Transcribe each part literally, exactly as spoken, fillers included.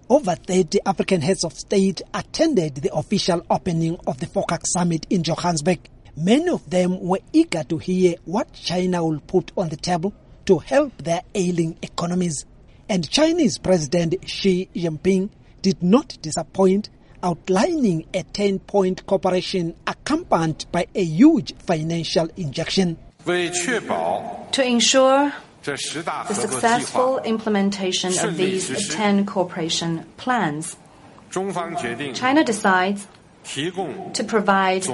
Over thirty African heads of state attended the official opening of the FOCAC summit in Johannesburg. Many of them were eager to hear what China will put on the table to help their ailing economies. And Chinese President Xi Jinping did not disappoint, outlining a ten-point cooperation accompanied by a huge financial injection. To ensure the successful implementation of these ten cooperation plans, China decides to provide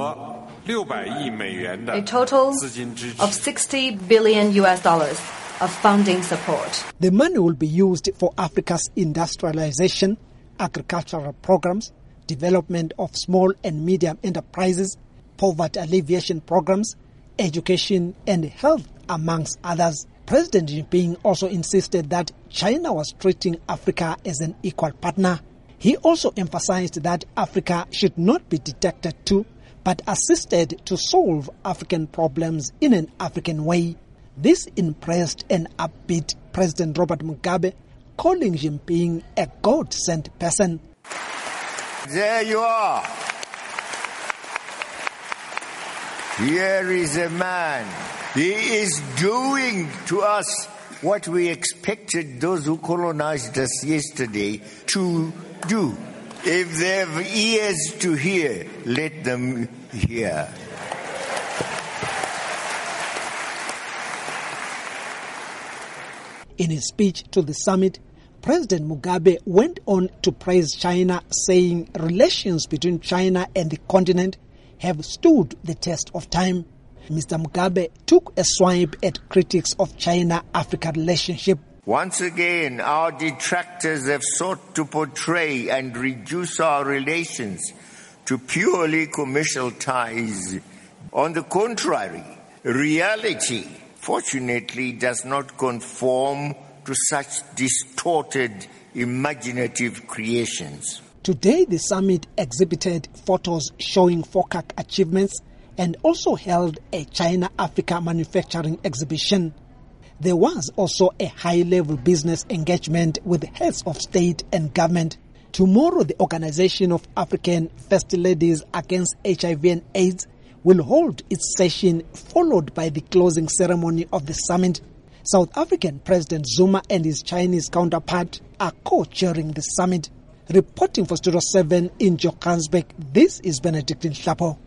a total of sixty billion U S dollars of funding support. The money will be used for Africa's industrialization, agricultural programs, development of small and medium enterprises, poverty alleviation programs, education and health, amongst others. President Jinping also insisted that China was treating Africa as an equal partner. He also emphasized that Africa should not be dictated to, but assisted to solve African problems in an African way. This impressed an upbeat President Robert Mugabe, calling Jinping a God-sent person. There you are. Here is a man. He is doing to us what we expected those who colonized us yesterday to do. If they have ears to hear, let them hear. In his speech to the summit, President Mugabe went on to praise China, saying relations between China and the continent have stood the test of time. Mister Mugabe took a swipe at critics of China-Africa relationship. Once again, our detractors have sought to portray and reduce our relations to purely commercial ties. On the contrary, reality, fortunately, does not conform to such distorted, imaginative creations. Today, the summit exhibited photos showing FOCAC achievements and also held a China-Africa manufacturing exhibition. There was also a high-level business engagement with heads of state and government. Tomorrow, the Organization of African First Ladies Against H I V and AIDS will hold its session, followed by the closing ceremony of the summit. South African President Zuma and his Chinese counterpart are co-chairing the summit. Reporting for Studio seven in Johannesburg, this is Benedict Nhlapo.